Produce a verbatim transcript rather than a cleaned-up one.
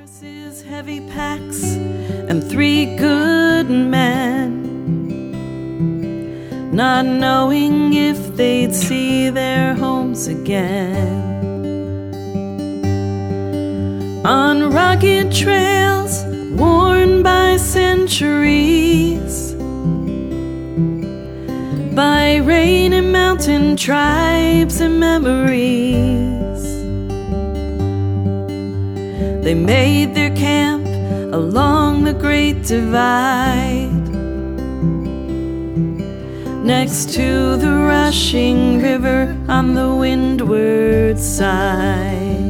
Horses, heavy packs, and three good men, not knowing if they'd see their homes again. On rugged trails worn by centuries, by rain and mountain tribes and memories, they made their camp along the Great Divide, next to the rushing river on the windward side.